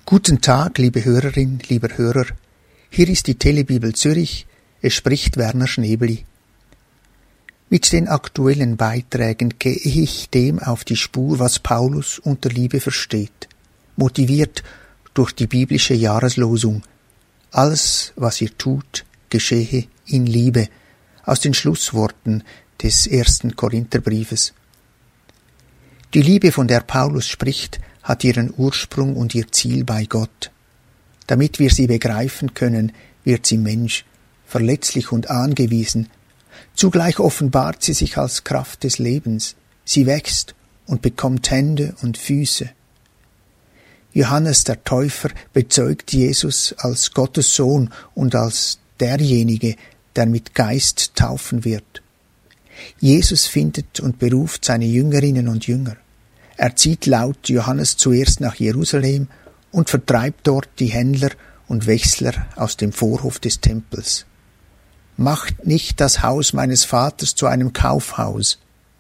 Guten Tag, liebe Hörerin, lieber Hörer. Hier ist die Telebibel Zürich. Es spricht Werner Schnebeli. Mit den aktuellen Beiträgen gehe ich dem auf die Spur, was Paulus unter Liebe versteht. Motiviert durch die biblische Jahreslosung. Alles, was ihr tut, geschehe in Liebe. Aus den Schlussworten des 1. Korintherbriefes. Die Liebe, von der Paulus spricht, hat ihren Ursprung und ihr Ziel bei Gott. Damit wir sie begreifen können, wird sie Mensch, verletzlich und angewiesen. Zugleich offenbart sie sich als Kraft des Lebens. Sie wächst und bekommt Hände und Füße. Johannes der Täufer bezeugt Jesus als Gottes Sohn und als derjenige, der mit Geist taufen wird. Jesus findet und beruft seine Jüngerinnen und Jünger. Er zieht laut Johannes zuerst nach Jerusalem und vertreibt dort die Händler und Wechsler aus dem Vorhof des Tempels. Macht nicht das Haus meines Vaters zu einem Kaufhaus.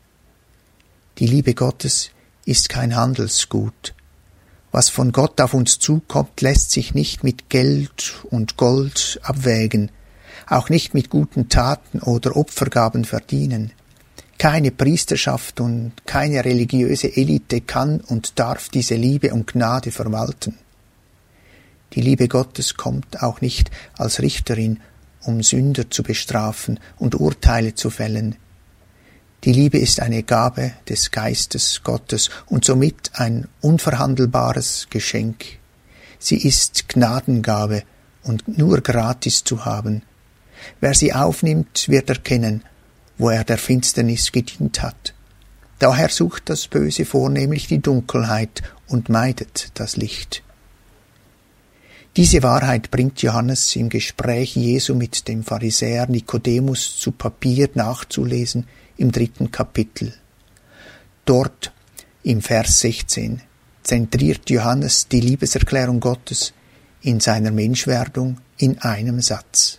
Die Liebe Gottes ist kein Handelsgut. Was von Gott auf uns zukommt, lässt sich nicht mit Geld und Gold abwägen, auch nicht mit guten Taten oder Opfergaben verdienen. Keine Priesterschaft und keine religiöse Elite kann und darf diese Liebe und Gnade verwalten. Die Liebe Gottes kommt auch nicht als Richterin, um Sünder zu bestrafen und Urteile zu fällen. Die Liebe ist eine Gabe des Geistes Gottes und somit ein unverhandelbares Geschenk. Sie ist Gnadengabe und nur gratis zu haben. Wer sie aufnimmt, wird erkennen, wo er der Finsternis gedient hat. Daher sucht das Böse vornehmlich die Dunkelheit und meidet das Licht. Diese Wahrheit bringt Johannes im Gespräch Jesu mit dem Pharisäer Nikodemus zu Papier nachzulesen im 3. Kapitel. Dort, im Vers 16, zentriert Johannes die Liebeserklärung Gottes in seiner Menschwerdung in einem Satz.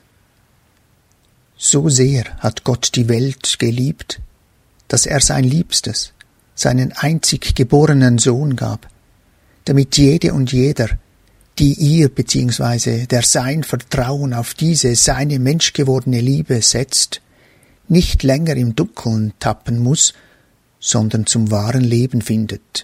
So sehr hat Gott die Welt geliebt, dass er sein Liebstes, seinen einzig geborenen Sohn gab, damit jede und jeder, die ihr bzw. der sein Vertrauen auf diese seine menschgewordene Liebe setzt, nicht länger im Dunkeln tappen muss, sondern zum wahren Leben findet.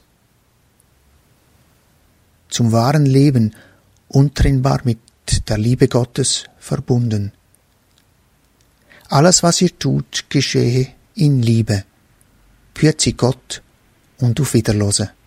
Zum wahren Leben, untrennbar mit der Liebe Gottes verbunden. Alles, was ihr tut, geschehe in Liebe. Püezi Gott und auf Wiederhören.